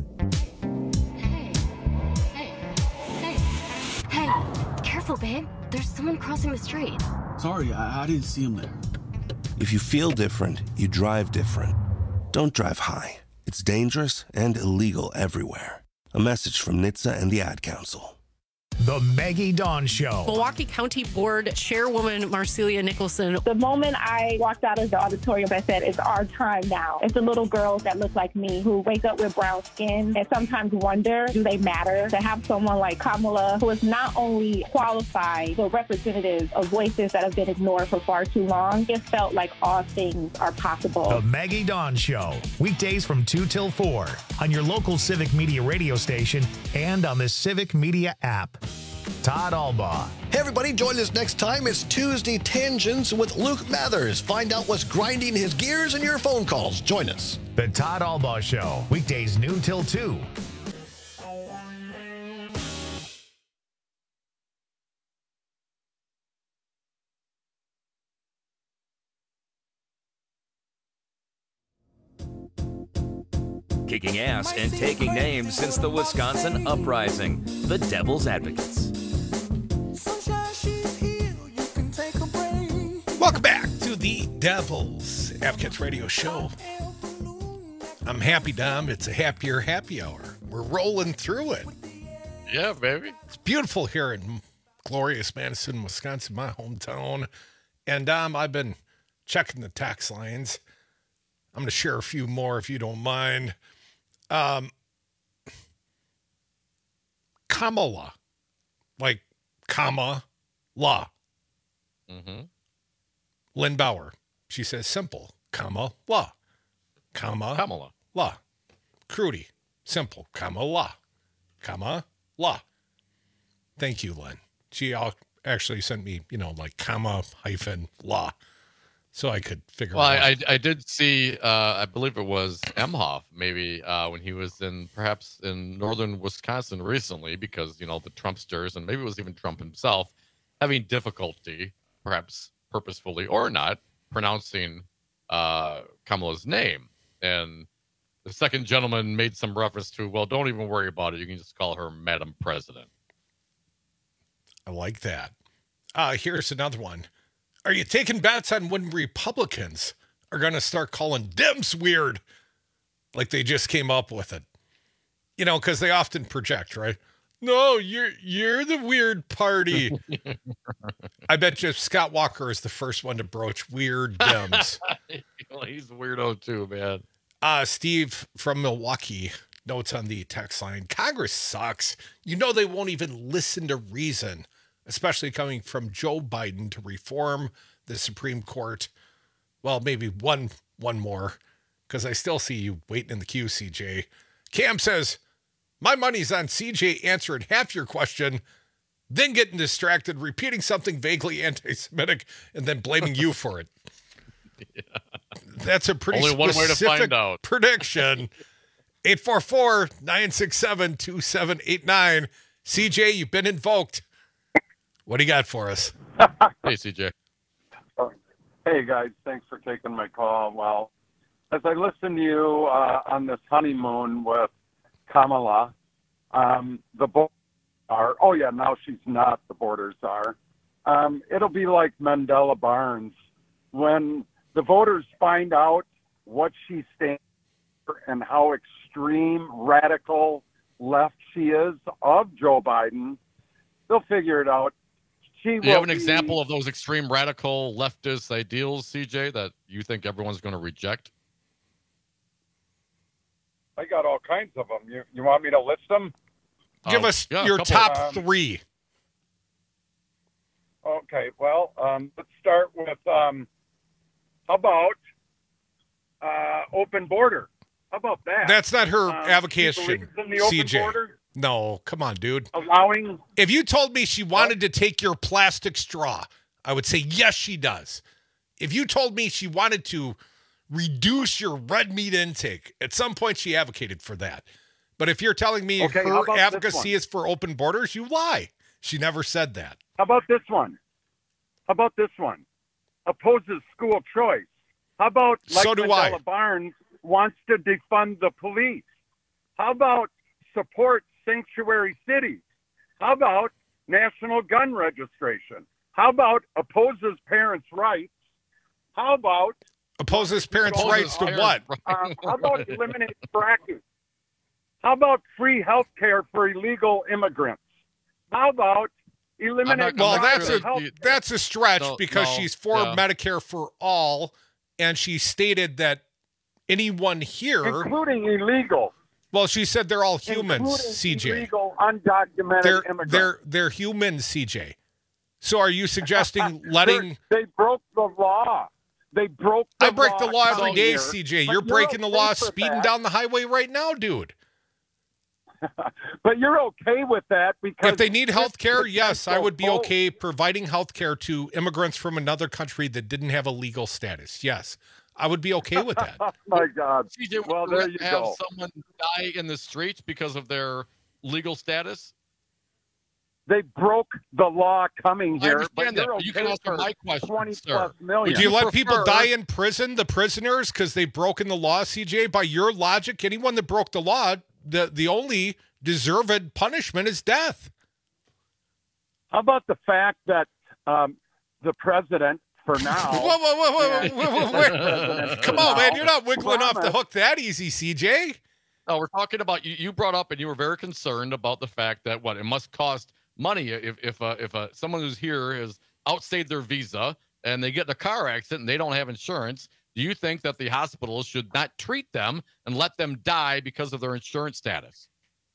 Hey, careful, babe. There's someone crossing the street. Sorry, I didn't see him there. If you feel different, you drive different. Don't drive high. It's dangerous and illegal everywhere. A message from NHTSA and the Ad Council. The Maggie Dawn Show. Milwaukee County Board Chairwoman Marcelia Nicholson. The moment I walked out of the auditorium, I said, it's our time now. It's the little girls that look like me who wake up with brown skin and sometimes wonder, do they matter? To have someone like Kamala, who is not only qualified, but representative of voices that have been ignored for far too long, it felt like all things are possible. The Maggie Dawn Show. Weekdays from 2 till 4 on your local Civic Media radio station and on the Civic Media app. Todd Albaugh. Hey, everybody, join us next time. It's Tuesday Tangents with Luke Mathers. Find out what's grinding his gears in your phone calls. Join us. The Todd Albaugh Show. Weekdays noon till 2. Kicking ass and taking names since the Wisconsin Uprising. The Devil's Advocates. Welcome back to the Devil's Advocates Radio Show. I'm Happy Dom. It's a happier happy hour. We're rolling through it. Yeah, baby. It's beautiful here in glorious Madison, Wisconsin, my hometown. And I've been checking the tax lines. I'm going to share a few more if you don't mind. Kamala, like comma, la. Mm-hmm. Lynn Bauer, she says simple, comma, la. Comma, Kamala. La. Crudy, simple, comma, la. Comma, la. Thank you, Lynn. She actually sent me, like comma hyphen la, so I could figure Well, it out. I did see, I believe it was Emhoff, maybe when he was perhaps in northern Wisconsin recently, because, the Trumpsters, and maybe it was even Trump himself, having difficulty, perhaps purposefully or not, pronouncing Kamala's name. And the second gentleman made some reference to, well, don't even worry about it. You can just call her Madam President. I like that. Here's another one. Are you taking bets on when Republicans are going to start calling Dems weird? Like they just came up with it. Because they often project, right? No, you're the weird party. I bet you Scott Walker is the first one to broach weird Dems. He's a weirdo too, man. Steve from Milwaukee notes on the text line, Congress sucks. They won't even listen to reason, especially coming from Joe Biden to reform the Supreme Court. Well, maybe one more, because I still see you waiting in the queue, CJ. Cam says, my money's on CJ answering half your question, then getting distracted, repeating something vaguely anti-Semitic, and then blaming you for it. Yeah. That's a pretty only one way to specific find out. prediction. 844-967-2789. CJ, you've been invoked. What do you got for us? Hey, CJ. Hey, guys. Thanks for taking my call. Well, as I listen to you on this honeymoon with Kamala, the borders are, now she's not, the borders are. It'll be like Mandela Barnes. When the voters find out what she stands for and how extreme, radical left she is of Joe Biden, they'll figure it out. Do you have an example of those extreme radical leftist ideals, CJ, that you think everyone's going to reject? I got all kinds of them. You want me to list them? Give us your top three. Okay, well, let's start with, how about open border? How about that? That's not her avocation, CJ. Border? No, come on, dude. Allowing. If you told me she wanted to take your plastic straw, I would say yes, she does. If you told me she wanted to reduce your red meat intake, at some point she advocated for that. But if you're telling me her advocacy is for open borders, you lie. She never said that. How about this one? Opposes school choice. How about Mandela Barnes wants to defund the police? How about support sanctuary cities? How about national gun registration? How about opposes parents' rights? How about opposes parents' rights to what? How about eliminate fracking? How about free health care for illegal immigrants? How about eliminate? Well, that's a stretch because she's for Medicare for all, and she stated that anyone here, including illegal. Well, she said they're all humans, CJ. Illegal, undocumented immigrants. They're humans, CJ. So are you suggesting letting? They broke the law. I break the law every day, CJ. You're breaking the law, speeding down the highway right now, dude. But you're okay with that because if they need health care, yes, I would be okay providing health care to immigrants from another country that didn't have a legal status. Yes, I would be okay with that. Oh my God. CJ, well, there you have go. someone die in the streets because of their legal status? They broke the law coming here. I understand that, but you can answer my question, 20+ million. Do you let people die in prison, the prisoners, because they've broken the law, CJ? By your logic, anyone that broke the law, the only deserved punishment is death. How about the fact that the president, for now... Whoa. Come on, man. You're not wiggling off the hook that easy, CJ. No, we're talking about you brought up and you were very concerned about the fact that it must cost money if someone who's here has outstayed their visa and they get in a car accident and they don't have insurance. Do you think that the hospitals should not treat them and let them die because of their insurance status?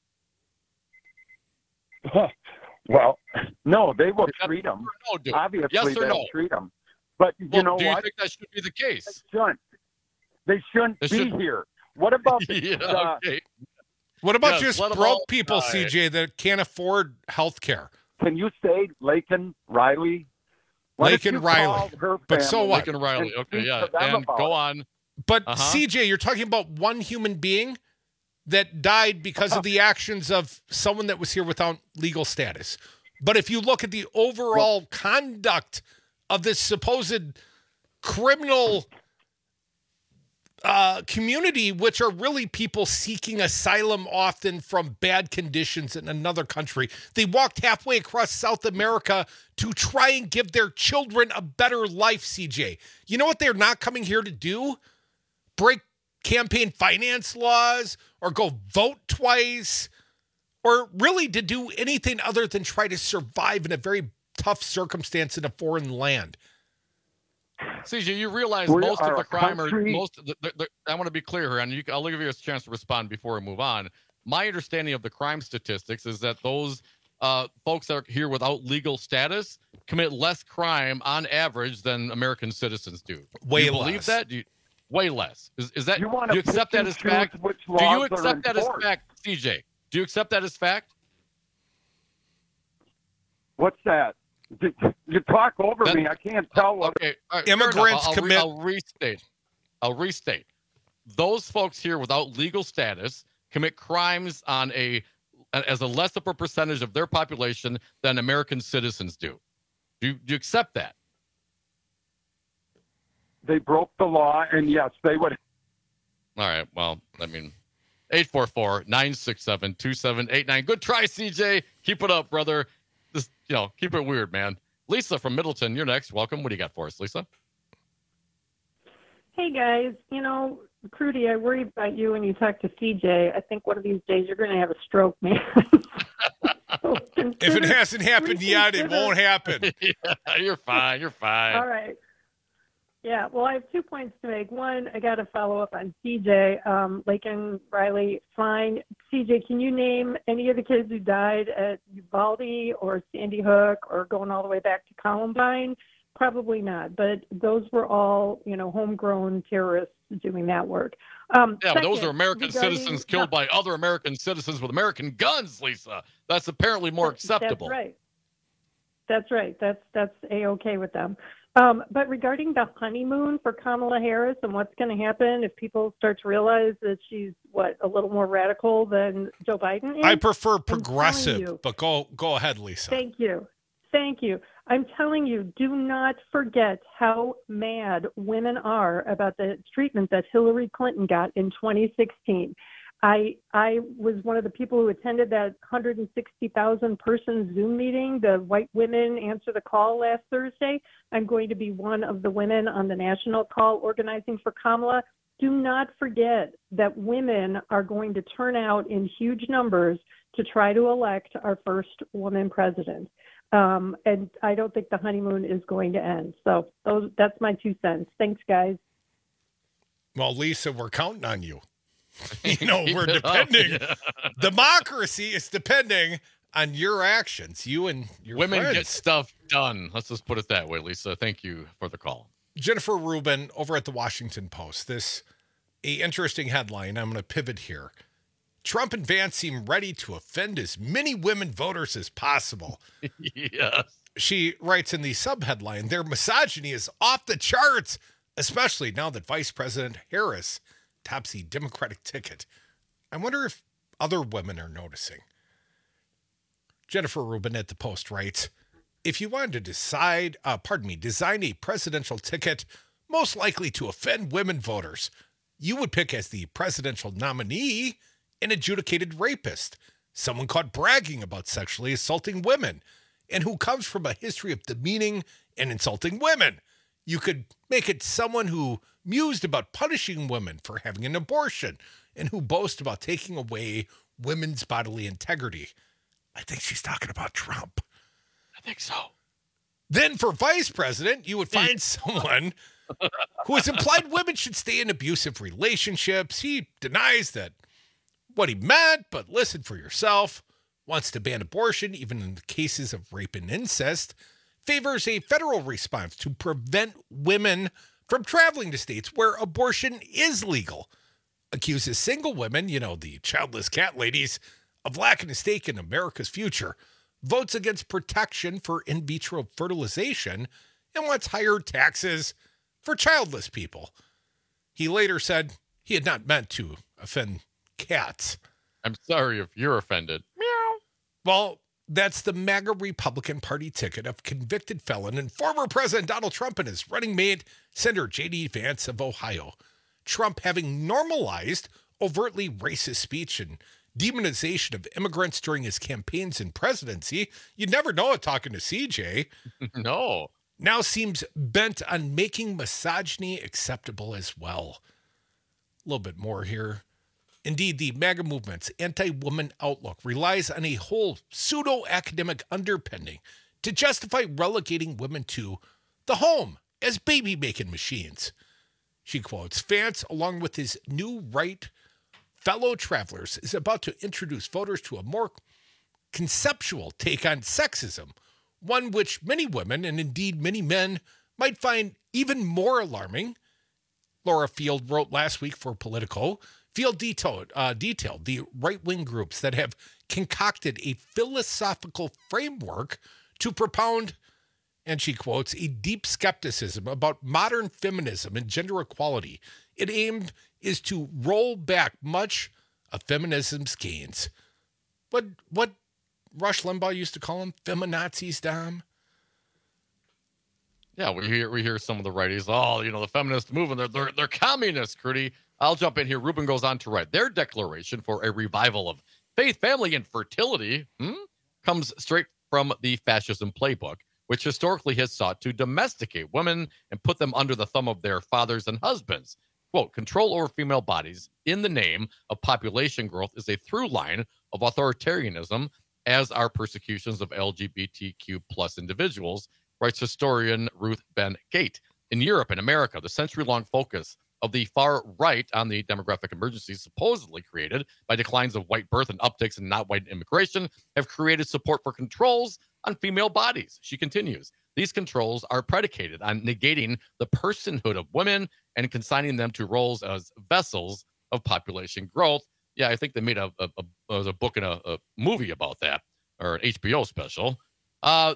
Well, no, they will treat them. No, obviously, yes or they'll no? treat them. But you know do what? you think that should be the case? They shouldn't be here. What about okay. What about Yes, just let 'em broke all people, die. CJ, that can't afford health care? Can you say Laken Riley? Why don't Laken you Riley. call her But so family what? Laken Riley. and Okay, speak yeah. to them And about go it? on. But CJ, you're talking about one human being that died because of the actions of someone that was here without legal status. But if you look at the overall conduct of this supposed criminal community, which are really people seeking asylum often from bad conditions in another country. They walked halfway across South America to try and give their children a better life, CJ. You know what they're not coming here to do? Break campaign finance laws or go vote twice or really to do anything other than try to survive in a very tough circumstance in a foreign land. CJ, you realize We most are of the a crime country- I want to be clear here, and I'll give you a chance to respond before we move on. My understanding of the crime statistics is that those folks that are here without legal status commit less crime on average than American citizens do. Way do you less. believe that? Way less. Is that? You Do wanna you accept pick that and as choose fact? which Do laws you are accept that as enforced. fact, CJ? Do you accept that as fact? What's that? You talk over me. I can't tell what. Okay, all right, fair enough. Immigrants I'll commit- I'll restate. Those folks here without legal status commit crimes on as a less of a percentage of their population than American citizens do. Do you accept that? They broke the law, and yes, they would. All right. Well, I mean, 844-967-2789. Good try, CJ. Keep it up, brother. Just, keep it weird, man. Lisa from Middleton, you're next. Welcome. What do you got for us, Lisa? Hey, guys. Crudy, I worry about you when you talk to CJ. I think one of these days you're going to have a stroke, man. If it hasn't happened yet, it won't happen. Yeah, you're fine. You're fine. All right. Yeah, well, I have 2 points to make. One, I got to follow up on CJ. Laken Riley, fine. CJ, can you name any of the kids who died at Uvalde or Sandy Hook or going all the way back to Columbine? Probably not, but those were all, homegrown terrorists doing that work. Yeah, but those Second, are American regarding- citizens killed by other American citizens with American guns, Lisa. That's apparently more acceptable. That's right. That's A-okay with them. But regarding the honeymoon for Kamala Harris and what's going to happen if people start to realize that she's, a little more radical than Joe Biden is? I prefer I'm telling progressive, you. but go ahead, Lisa. Thank you. I'm telling you, do not forget how mad women are about the treatment that Hillary Clinton got in 2016. I was one of the people who attended that 160,000 person Zoom meeting, the White Women Answer the Call last Thursday. I'm going to be one of the women on the national call organizing for Kamala. Do not forget that women are going to turn out in huge numbers to try to elect our first woman president. And I don't think the honeymoon is going to end. So that's my 2 cents. Thanks, guys. Well, Lisa, we're counting on you. We're depending. Democracy is depending on your actions, you and your Women friends. get stuff done. Let's just put it that way, Lisa. Thank you for the call. Jennifer Rubin over at the Washington Post. A interesting headline. I'm going to pivot here. Trump and Vance seem ready to offend as many women voters as possible. Yes. She writes in the subheadline, their misogyny is off the charts, especially now that Vice President Harris tops the Democratic ticket. I wonder if other women are noticing. Jennifer Rubin at the Post writes, if you wanted to design a presidential ticket most likely to offend women voters, you would pick as the presidential nominee an adjudicated rapist, someone caught bragging about sexually assaulting women, and who comes from a history of demeaning and insulting women. You could make it someone who mused about punishing women for having an abortion and who boast about taking away women's bodily integrity. I think she's talking about Trump. I think so. Then for vice president, you would find someone who has implied women should stay in abusive relationships. He denies that what he meant, but listen for yourself. Wants to ban abortion, even in the cases of rape and incest. Favors a federal response to prevent women from traveling to states where abortion is legal. Accuses single women, the childless cat ladies, of lacking a stake in America's future. Votes against protection for in vitro fertilization and wants higher taxes for childless people. He later said he had not meant to offend cats. I'm sorry if you're offended. Meow. Well, that's the MAGA Republican Party ticket of convicted felon and former President Donald Trump and his running mate, Senator J.D. Vance of Ohio. Trump having normalized overtly racist speech and demonization of immigrants during his campaigns and presidency. You'd never know it talking to CJ. No. Now seems bent on making misogyny acceptable as well. A little bit more here. Indeed, the MAGA movement's anti-woman outlook relies on a whole pseudo-academic underpinning to justify relegating women to the home as baby-making machines. She quotes, Vance, along with his new right fellow travelers, is about to introduce voters to a more conceptual take on sexism, one which many women, and indeed many men, might find even more alarming. Laura Field wrote last week for Politico. Field detailed the right-wing groups that have concocted a philosophical framework to propound, and she quotes, a deep skepticism about modern feminism and gender equality. Its aim is to roll back much of feminism's gains. What Rush Limbaugh used to call them? Feminazis, Dom? Yeah, we hear some of the righties. Oh, the feminist movement, they're communists, Crudy. I'll jump in here. Ruben goes on to write, their declaration for a revival of faith, family, and fertility comes straight from the fascism playbook, which historically has sought to domesticate women and put them under the thumb of their fathers and husbands. Quote, control over female bodies in the name of population growth is a through line of authoritarianism, as are persecutions of LGBTQ plus individuals, writes historian Ruth Ben Gate. In Europe and America, the century-long focus of the far right on the demographic emergencies supposedly created by declines of white birth and upticks in not white immigration have created support for controls on female bodies. She continues, these controls are predicated on negating the personhood of women and consigning them to roles as vessels of population growth. Yeah, I think they made a book and a movie about that, or an HBO special. From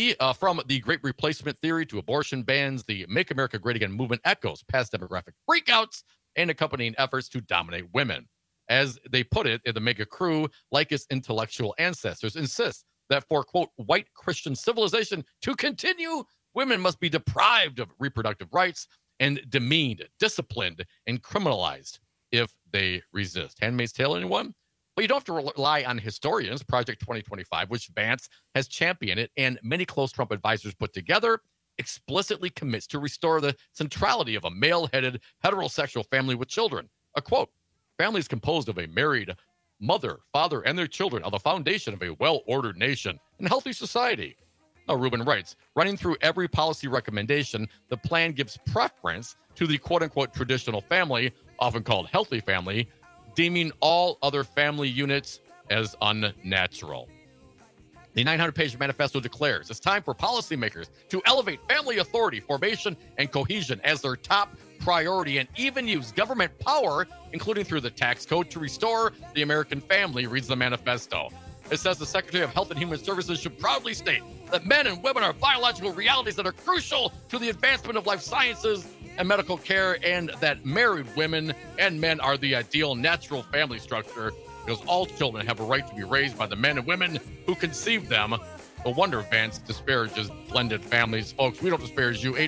the Great Replacement theory to abortion bans, the Make America Great Again movement echoes past demographic freakouts and accompanying efforts to dominate women. As they put it, the MAGA crew, like its intellectual ancestors, insists that for, quote, white Christian civilization to continue, women must be deprived of reproductive rights and demeaned, disciplined, and criminalized if they resist. Handmaid's Tale, anyone? But you don't have to rely on historians. Project 2025, which Vance has championed it, and many close Trump advisors put together, explicitly commits to restore the centrality of a male-headed heterosexual family with children. A quote, families composed of a married mother, father, and their children are the foundation of a well-ordered nation and healthy society. Now, Rubin writes, running through every policy recommendation, the plan gives preference to the quote-unquote traditional family, often called healthy family, deeming all other family units as unnatural. The 900-page manifesto declares it's time for policymakers to elevate family authority, formation, and cohesion as their top priority and even use government power, including through the tax code, to restore the American family, reads the manifesto. It says the Secretary of Health and Human Services should proudly state that men and women are biological realities that are crucial to the advancement of life sciences and medical care, and that married women and men are the ideal natural family structure because all children have a right to be raised by the men and women who conceived them. No wonder Vance disparages blended families. Folks, we don't disparage you.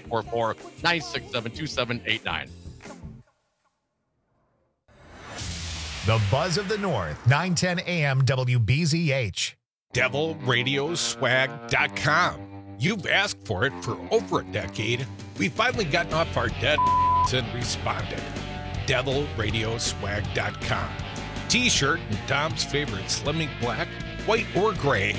844-967-2789. The Buzz of the North, 910 AM WBZH. DevilRadioswag.com. You've asked for it for over a decade. We've finally gotten off our dead and responded. DevilRadioswag.com. T-shirt in Dom's favorite Slimming Black, white, or gray.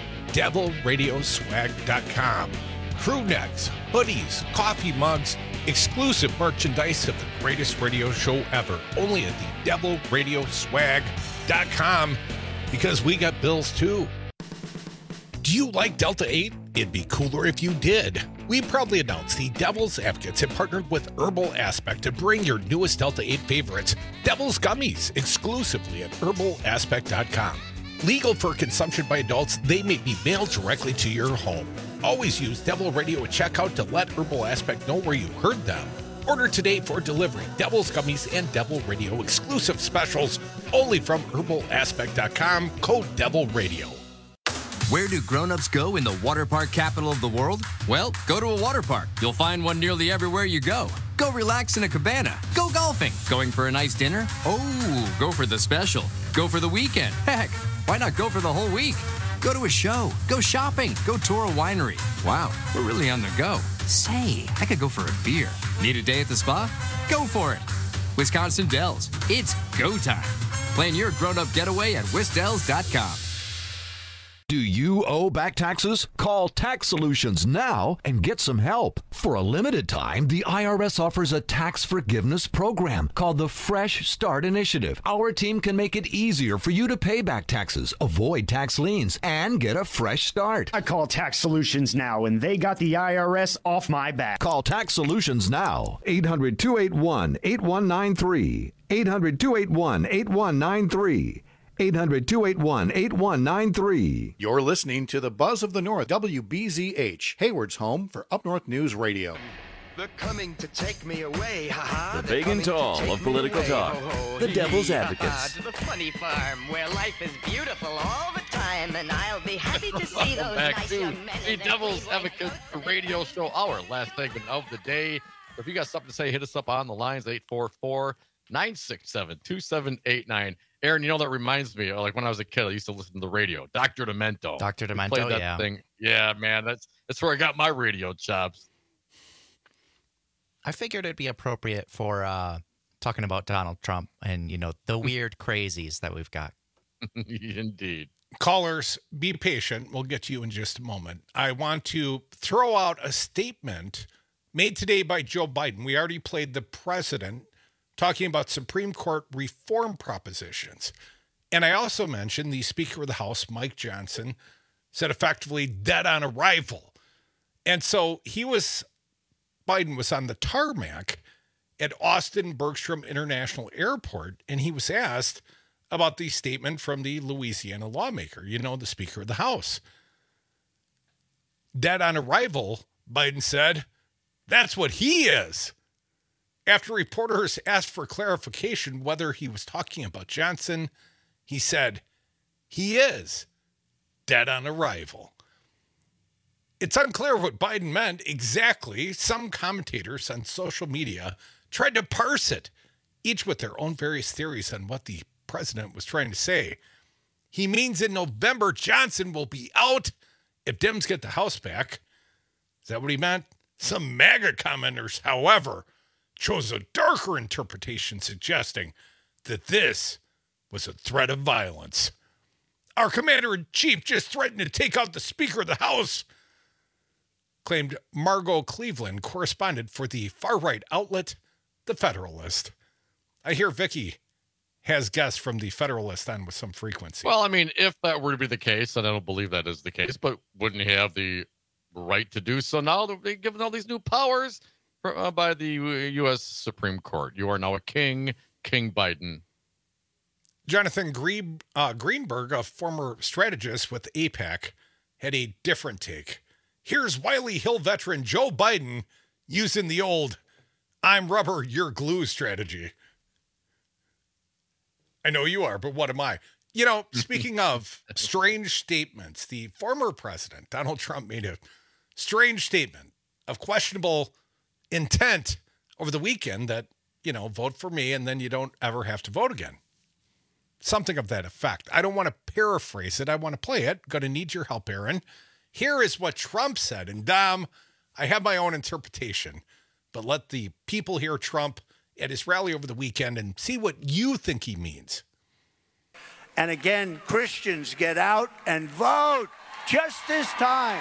DevilRadioswag.com. Crew necks, hoodies, coffee mugs, exclusive merchandise of the greatest radio show ever. Only at the DevilRadioswag.com, because we got bills too. Do you like Delta 8? It'd be cooler if you did. We proudly announce the Devil's Advocates have partnered with Herbal Aspect to bring your newest Delta 8 favorites, Devil's Gummies, exclusively at herbalaspect.com. Legal for consumption by adults, they may be mailed directly to your home. Always use Devil Radio at checkout to let Herbal Aspect know where you heard them. Order today for delivery. Devil's Gummies and Devil Radio exclusive specials only from herbalaspect.com, code Devil Radio. Where do grown-ups go in the water park capital of the world? Well, go to a water park. You'll find one nearly everywhere you go. Go relax in a cabana. Go golfing. Going for a nice dinner? Oh, go for the special. Go for the weekend. Heck, why not go for the whole week? Go to a show. Go shopping. Go tour a winery. Wow, we're really on the go. Say, I could go for a beer. Need a day at the spa? Go for it. Wisconsin Dells. It's go time. Plan your grown-up getaway at wisdells.com. Do you owe back taxes? Call Tax Solutions now and get some help. For a limited time, the IRS offers a tax forgiveness program called the Fresh Start Initiative. Our team can make it easier for you to pay back taxes, avoid tax liens, and get a fresh start. I call Tax Solutions now, and they got the IRS off my back. Call Tax Solutions now. 800-281-8193. 800-281-8193. 800-281-8193. You're listening to the Buzz of the North, WBZH, Hayward's home for Up North News Radio. They're coming to take me away, ha-ha. The big and tall of political talk. The Devil's Advocates. To the funny farm where life is beautiful all the time, and I'll be happy to see those nice young men. The Devil's Advocates Radio Show, our last segment of the day. If you got something to say, hit us up on the lines, 844-967-2789. Aaron, you know, that reminds me, like when I was a kid, I used to listen to the radio. Dr. Demento. Dr. Demento, played that yeah. thing. Yeah, man, that's where I got my radio chops. I figured it'd be appropriate for talking about Donald Trump and, you know, the weird crazies that we've got. Indeed. Callers, be patient. We'll get to you in just a moment. I want to throw out a statement made today by Joe Biden. We already played the president talking about Supreme Court reform propositions. And I also mentioned the Speaker of the House, Mike Johnson, said effectively dead on arrival. And so Biden was on the tarmac at Austin Bergstrom International Airport, and he was asked about the statement from the Louisiana lawmaker, you know, the Speaker of the House. Dead on arrival, Biden said, that's what he is. After reporters asked for clarification whether he was talking about Johnson, he said, he is dead on arrival. It's unclear what Biden meant exactly. Some commentators on social media tried to parse it, each with their own various theories on what the president was trying to say. He means in November, Johnson will be out if Dems get the House back. Is that what he meant? Some MAGA commenters, however, chose a darker interpretation, suggesting that this was a threat of violence. Our commander-in-chief just threatened to take out the Speaker of the House, claimed Margot Cleveland, correspondent for the far-right outlet, The Federalist. I hear Vicky has guests from The Federalist on with some frequency. Well, I mean, if that were to be the case, and I don't believe that is the case, but wouldn't he have the right to do so now that they're given all these new powers by the U.S. Supreme Court? You are now a king, King Biden. Jonathan Greenberg, a former strategist with AIPAC, had a different take. Here's Wiley Hill veteran Joe Biden using the old "I'm rubber, you're glue" strategy. I know you are, but what am I? You know, speaking of strange statements, the former president, Donald Trump, made a strange statement of questionable intent over the weekend that, you know, vote for me and then you don't ever have to vote again. Something of that effect. I don't want to paraphrase it. I want to play it. Going to need your help, Aaron. Here is what Trump said. And Dom, I have my own interpretation, but let the people hear Trump at his rally over the weekend and see what you think he means. And again, Christians, get out and vote just this time.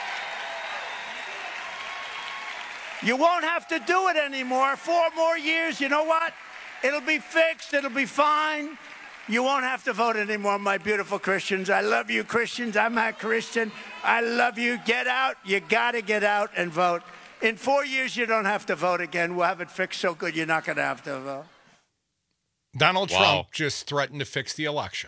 You won't have to do it anymore. 4 more years, you know what? It'll be fixed. It'll be fine. You won't have to vote anymore, my beautiful Christians. I love you, Christians. I'm not Christian. I love you. Get out. You got to get out and vote. In 4 years, you don't have to vote again. We'll have it fixed so good you're not going to have to vote. Donald Trump just threatened to fix the election.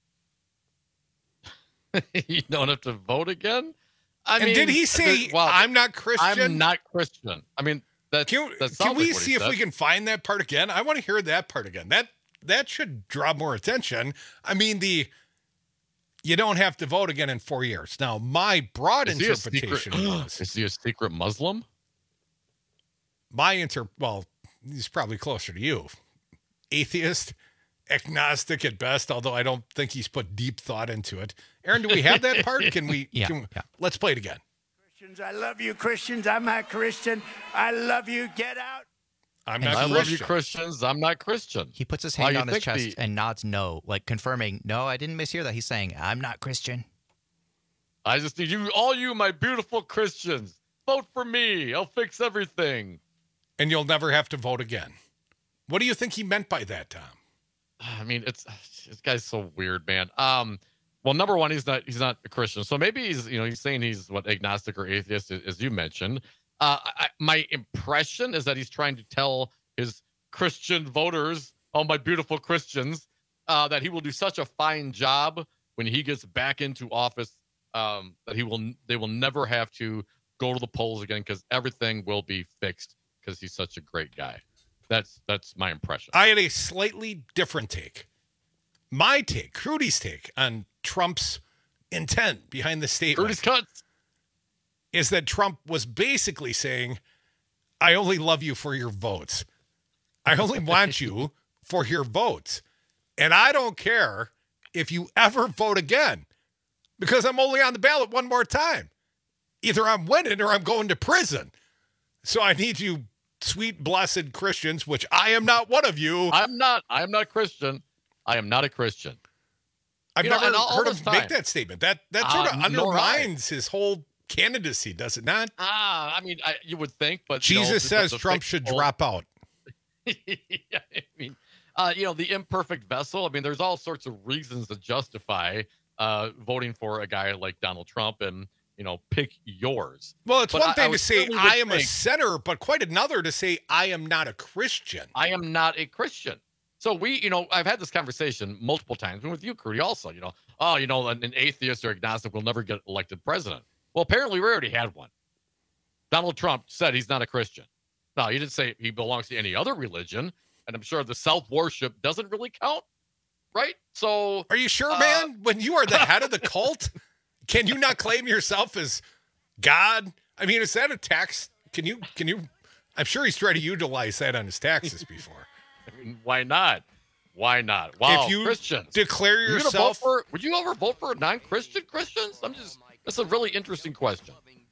You don't have to vote again? And did he say, I'm not Christian? I'm not Christian. I mean, can we see if we can find that part again? I want to hear that part again. That should draw more attention. I mean, you don't have to vote again in 4 years. Now, my broad interpretation was... Is he a secret Muslim? Well, he's probably closer to you. Atheist, agnostic at best, although I don't think he's put deep thought into it. Aaron, do we have that part? Let's play it again. Christians, I love you, Christians. I'm not Christian. I love you. Get out. I'm not Christian. I love you, Christians. I'm not Christian. He puts his hand on his chest and nods no, like confirming, no, I didn't mishear that. He's saying, I'm not Christian. I just need all you, my beautiful Christians, vote for me. I'll fix everything. And you'll never have to vote again. What do you think he meant by that, Tom? I mean, this guy's so weird, man. Well, number one, he's not a Christian, so maybe he's saying he's agnostic or atheist, as you mentioned. My impression is that he's trying to tell his Christian voters, oh, my beautiful Christians, that he will do such a fine job when he gets back into office, that they will never have to go to the polls again because everything will be fixed because he's such a great guy. That's my impression. I had a slightly different take. My take, Crudy's take on Trump's intent behind the statement. Crudy's cuts. Is that Trump was basically saying, I only love you for your votes. I only want you for your votes. And I don't care if you ever vote again because I'm only on the ballot one more time. Either I'm winning or I'm going to prison. So I need you, sweet, blessed Christians, which I am not one of you. I'm not Christian. I am not a Christian. I've never heard him make that statement. That sort of undermines his whole candidacy, does it not? I mean, you would think, but Jesus says Trump should drop out. Yeah, I mean, the imperfect vessel. I mean, there's all sorts of reasons to justify voting for a guy like Donald Trump, and pick yours. Well, it's one thing to say I am a sinner, but quite another to say I am not a Christian. I am not a Christian. So I've had this conversation multiple times, and with you, Crudy, also. An atheist or agnostic will never get elected president. Well, apparently we already had one. Donald Trump said he's not a Christian. Now, he didn't say he belongs to any other religion, and I'm sure the self-worship doesn't really count, right? So, are you sure, man? When you are the head of the cult, can you not claim yourself as God? I mean, is that a tax? Can you? I'm sure he's tried to utilize that on his taxes before. I mean, why not? Why not? Wow, if you Christians declare yourself, would you ever vote for non-Christian Christians? That's a really interesting question.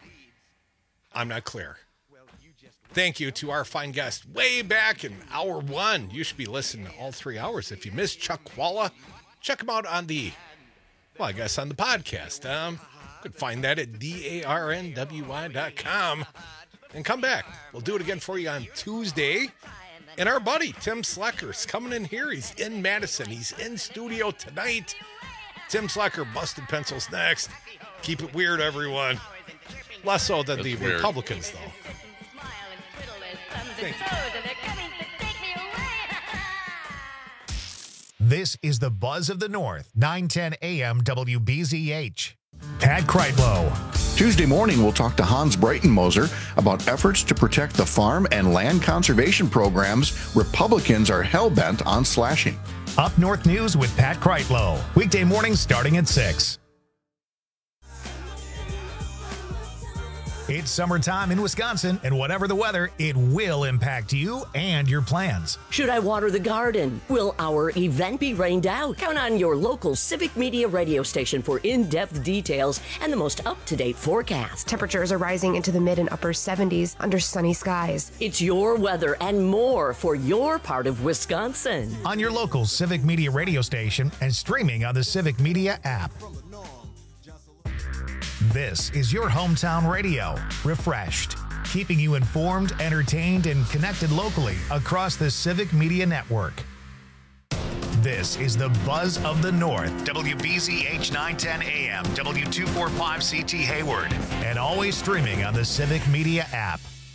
I'm not clear. Thank you to our fine guest way back in hour 1. You should be listening to all 3 hours. If you missed Chuck Walla, check him out on on the podcast. You could find that at darnwy.com. And come back. We'll do it again for you on Tuesday. And our buddy, Tim Slecker's coming in here. He's in Madison. He's in studio tonight. Tim Slecker, Busted Pencils next. Keep it weird, everyone. Less so than the Republicans, though. Thank you. This is the Buzz of the North, 910 AM WBZH. Pat Kreitlow. Tuesday morning, we'll talk to Hans Breitenmoser about efforts to protect the farm and land conservation programs Republicans are hell-bent on slashing. Up North News with Pat Kreitlow. Weekday mornings starting at 6. It's summertime in Wisconsin, and whatever the weather, it will impact you and your plans. Should I water the garden? Will our event be rained out? Count on your local Civic Media radio station for in-depth details and the most up-to-date forecast. Temperatures are rising into the mid and upper 70s under sunny skies. It's your weather and more for your part of Wisconsin. On your local Civic Media radio station and streaming on the Civic Media app. This is your hometown radio, refreshed, keeping you informed, entertained, and connected locally across the Civic Media Network. This is the Buzz of the North, WBZH 910 AM, W245CT Hayward, and always streaming on the Civic Media app.